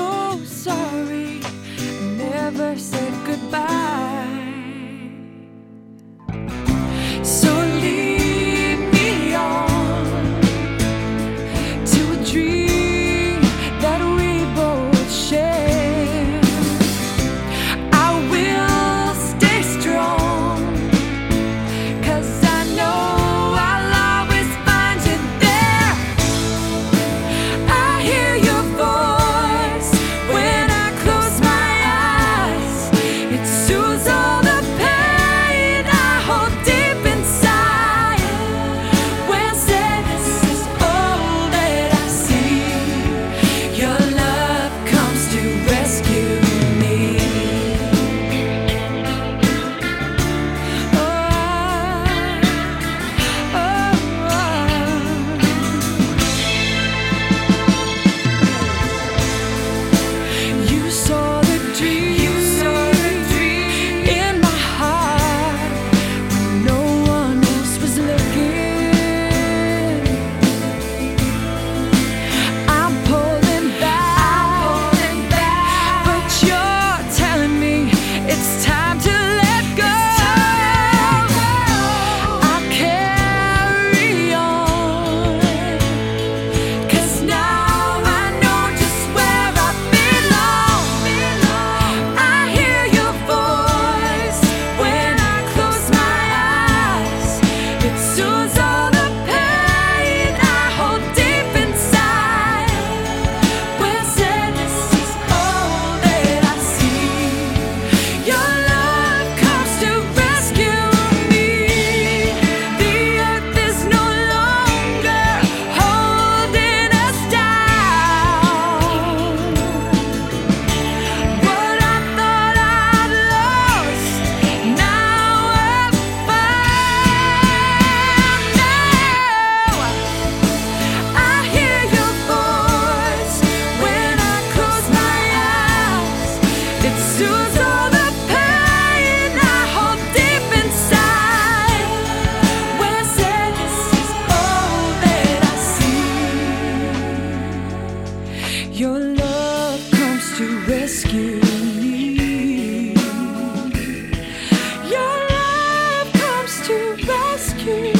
so sorry I never said goodbye. So lead me on to a dream that we both share. I will stay strong, 'cause I know I'll always find you there. I hear your voice when I close my eyes. It soothes all the pain I hold deep inside. When sadness is all that I see, your love comes to rescue me. You saw the dream in my heart when no one else was looking. I'm pulling back, but you're telling me it's time to let go. I'll carry on, 'cause now I know just where I belong. I hear your voice when I close my eyes. It soothes all the pain I hold deep inside. When sadness is all that I see, your love comes to rescue me. The earth is no longer holding us down. What I thought I'd lost, now I've found. Now I hear your voice when I close my eyes. It soothes all the pain I hold deep inside. When sadness is all that I see, your love comes to rescue me. Your love comes to rescue